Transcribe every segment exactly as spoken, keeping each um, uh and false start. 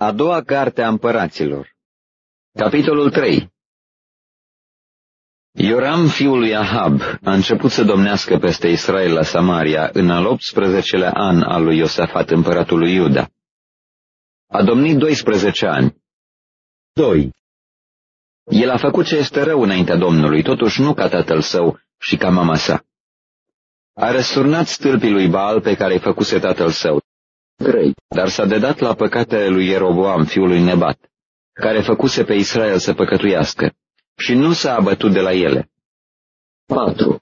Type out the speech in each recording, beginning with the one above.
A doua carte a împăraților. Capitolul trei. Ioram, fiul lui Ahab, a început să domnească peste Israel la Samaria în al optsprezecelea an al lui Iosafat, împăratul lui Iuda. A domnit doisprezece ani. doi. El a făcut ce este rău înaintea Domnului, totuși nu ca tatăl său și ca mama sa. A răsturnat stâlpii lui Baal pe care îi făcuse tatăl său. trei. Dar s-a dedat la păcatele lui Ieroboam, fiul lui Nebat, care făcuse pe Israel să păcătuiască, și nu s-a abătut de la ele. patru.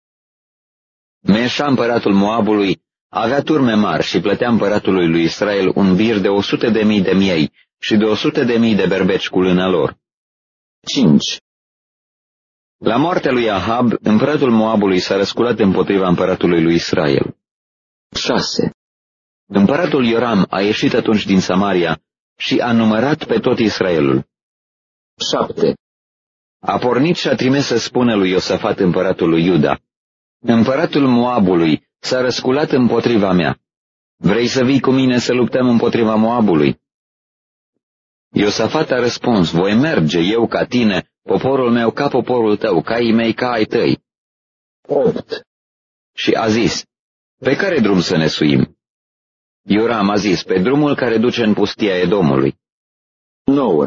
Meșa, împăratul Moabului, avea turme mari și plătea împăratului lui Israel un bir de o sută de mii de miei și de o sută de mii de berbeci cu lâna lor. cinci. La moartea lui Ahab, împăratul Moabului s-a răsculat împotriva împăratului lui Israel. șase. Împăratul Ioram a ieșit atunci din Samaria și a numărat pe tot Israelul. șapte. A pornit și a trimis să spună lui Iosafat, împăratul lui Iuda: Împăratul Moabului s-a răsculat împotriva mea. Vrei să vii cu mine să luptăm împotriva Moabului? Iosafat a răspuns: Voi merge, eu ca tine, poporul meu ca poporul tău, caii mei ca ai tăi. opt. Și a zis: Pe care drum să ne suim? Ioram a zis: Pe drumul care duce în pustia Edomului. nouă.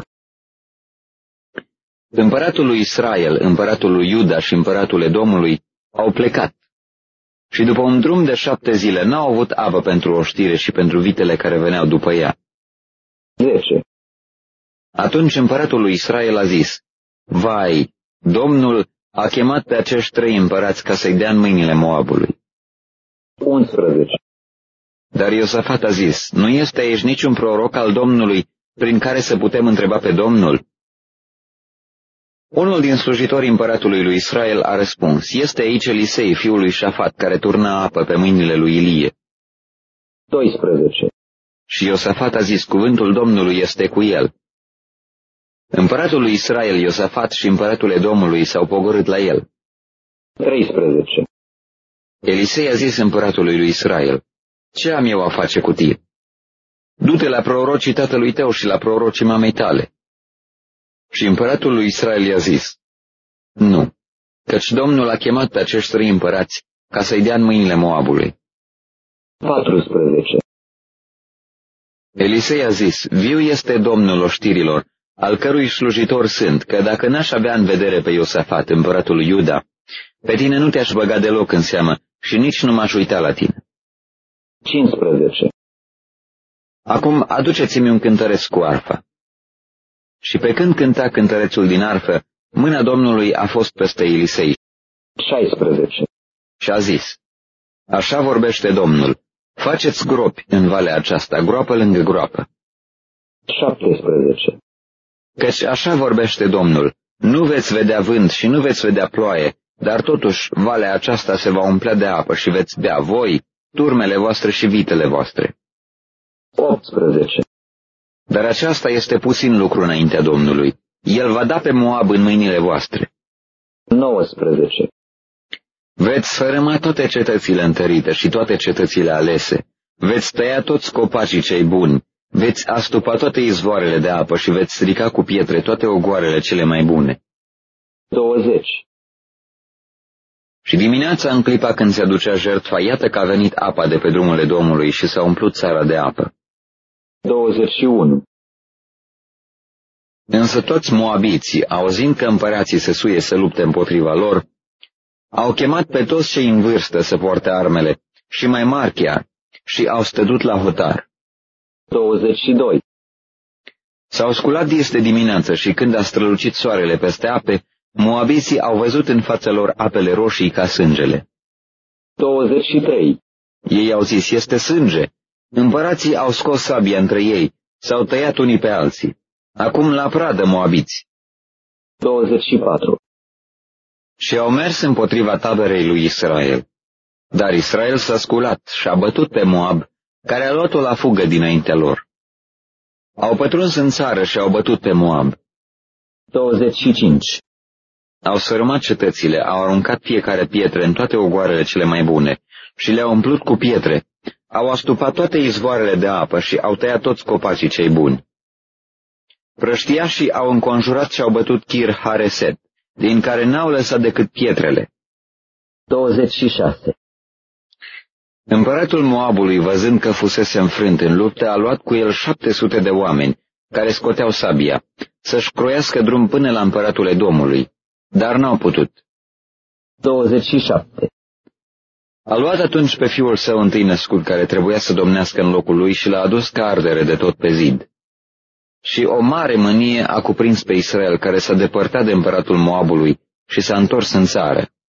Împăratul lui Israel, împăratul lui Iuda și împăratul Edomului au plecat. Și după un drum de șapte zile n-au avut apă pentru oștire și pentru vitele care veneau după ea. zece. Atunci împăratul lui Israel a zis: Vai, Domnul a chemat pe acești trei împărați ca să-i dea în mâinile Moabului. unsprezece. Dar Iosafat a zis: Nu este aici niciun proroc al Domnului prin care să putem întreba pe Domnul? Unul din slujitorii împăratului lui Israel a răspuns: Este aici Elisei, fiul lui Șafat, care turna apă pe mâinile lui Ilie. doisprezece. Și Iosafat a zis: Cuvântul Domnului este cu el. Împăratul lui Israel, Iosafat, și împăratul Edomului s-au pogorât la el. treisprezece. Elisei a zis împăratului lui Israel: Ce am eu a face cu tine? Du-te la prorocii tatălui tău și la prorocii mamei tale. Și împăratul lui Israel i-a zis: Nu, căci Domnul a chemat pe acești trei împărați ca să-i dea în mâinile Moabului. paisprezece. Elisei a zis: Viu este Domnul oștirilor, al cărui slujitor sunt, că dacă n-aș avea în vedere pe Iosafat, împăratul lui Iuda, pe tine nu te-aș băga deloc în seamă și nici nu m-aș uita la tine. cincisprezece. Acum aduceți-mi un cântăresc cu arfa. Și pe când cânta cântărețul din arfă, mâna Domnului a fost peste Elisei. șaisprezece. Și a zis: Așa vorbește Domnul, faceți gropi în valea aceasta, groapă lângă groapă. șaptesprezece. Căci așa vorbește Domnul, nu veți vedea vânt și nu veți vedea ploaie, dar totuși valea aceasta se va umplea de apă și veți bea voi, turmele voastre și vitele voastre. optsprezece. Dar aceasta este puțin lucru înaintea Domnului. El va da pe Moab în mâinile voastre. nouăsprezece. Veți sfărâma toate cetățile întărite și toate cetățile alese. Veți tăia toți copacii cei buni. Veți astupa toate izvoarele de apă și veți strica cu pietre toate ogoarele cele mai bune. douăzeci. Și dimineața, în clipa când se aducea jertfa, iată că a venit apa de pe drumul Domnului și s-a umplut țara de apă. douăzeci și unu. Însă toți moabiții, auzind că împărații se suie să lupte împotriva lor, au chemat pe toți cei în vârstă să poarte armele, și mai mari chiar, și au stădut la hotar. douăzeci și doi. S-au sculat dis de dimineață și când a strălucit soarele peste ape, moabiții au văzut în fața lor apele roșii ca sângele. douăzeci și trei. Ei au zis: Este sânge. Împărații au scos sabia între ei, s-au tăiat unii pe alții. Acum la pradă, moabiți. douăzeci și patru. Și au mers împotriva taberei lui Israel. Dar Israel s-a sculat și a bătut pe Moab, care a luat-o la fugă dinaintea lor. Au pătruns în țară și au bătut pe Moab. douăzeci și cinci. Au sfărâmat cetățile, au aruncat fiecare pietre în toate ogoarele cele mai bune și le-au umplut cu pietre. Au astupat toate izvoarele de apă și au tăiat toți copacii cei buni. Prăștiașii au înconjurat și au bătut Kir Hareset, din care n-au lăsat decât pietrele. douăzeci și șase. Împăratul Moabului, văzând că fusese înfrânt în luptă, a luat cu el șapte sute de oameni, care scoteau sabia, să-și croiască drum până la împăratul Edomului, dar n-au putut. douăzeci și șapte. A luat atunci pe fiul său întâi născut, care trebuia să domnească în locul lui, și l-a adus ca ardere de tot pe zid. Și o mare mânie a cuprins pe Israel, care s-a depărtat de împăratul Moabului și s-a întors în țară.